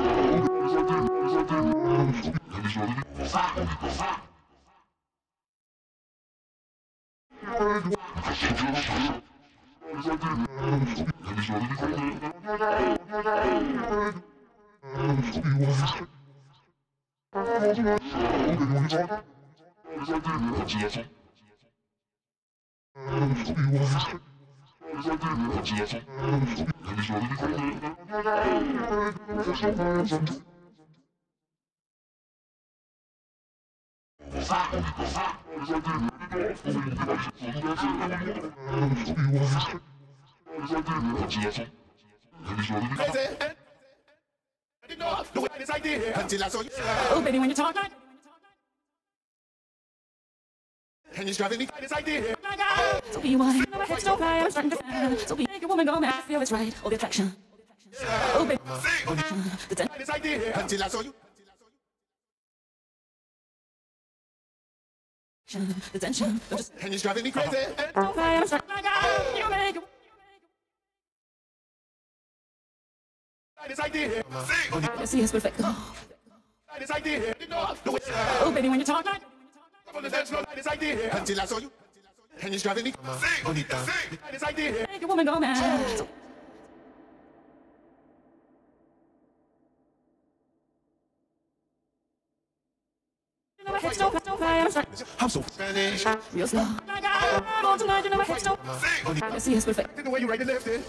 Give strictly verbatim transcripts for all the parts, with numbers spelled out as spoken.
Until I saw you. Oh, baby, when you talk like And you're driving me this idea. so be wise. No, my head's so high, I'm starting to fly. So be make a woman go mad. I feel it's right. All the attraction. Oh, baby. The ten- This idea. Until I saw you. the tension. Don't just And you're driving me crazy. so high, I'm starting to fly. You make it. This idea. You see, it's perfect. Oh, This idea. No, oh, baby, when you talk like on the dance floor. This idea. Until I saw you. And you're driving me. Bonita. This idea. make a woman go mad. So you know my head's so so high, I'm starting to I'm so Spanish. real slow. I'm on tonight, you know my head's so. You see, it's perfect. The way you right and left it.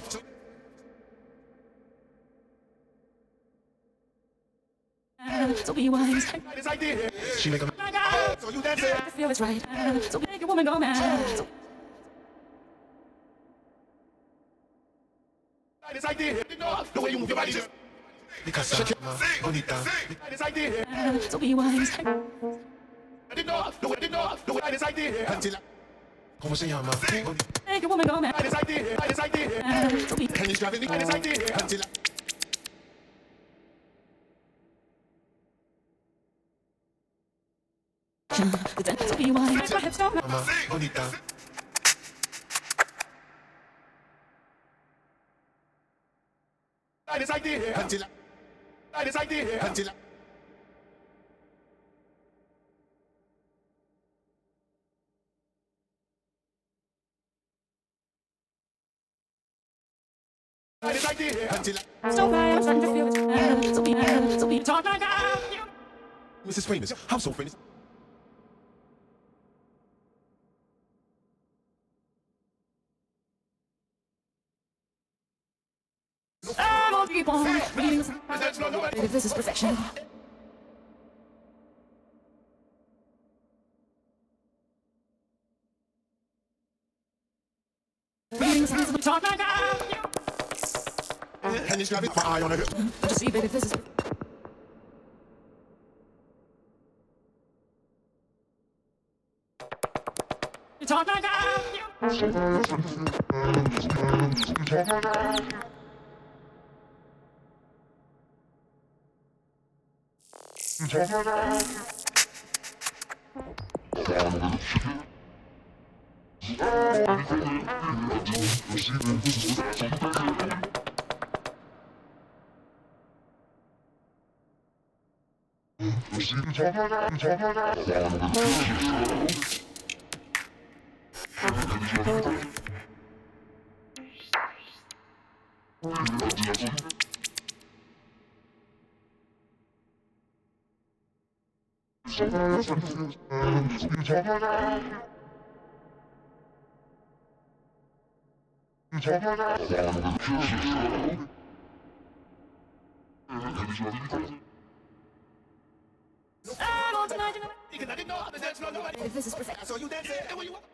So be wise. This idea. She make a so you dance I feel it's right. So make a woman go mad. So this idea. The way you move your body. Because I'm bonita. This idea. so be wise. I didn't know. The way, didn't know. The way this idea. Until I. ¿Cómo se llama? Make a woman go mad. This idea. This idea. So be And you're driving me. This idea. Until I. the ten- so be wise. Make my hips go mad. Bonita. This idea. Until I. This idea. Until I. This idea. Until I. So high, I'm starting to feel it's. So be so be talk like that. Missus Famous. I'm so famous. I'm on keep on reading the signs. That's not nobody. Baby, this is perfection. Reading the signs of the talk like that. And you're driving my eye on her. Don't you see, baby, this is. You talk like that. I'm on tonight, you know. I didn't know how to dance, no, nobody. Baby, this is perfect. I saw you dancing, and when you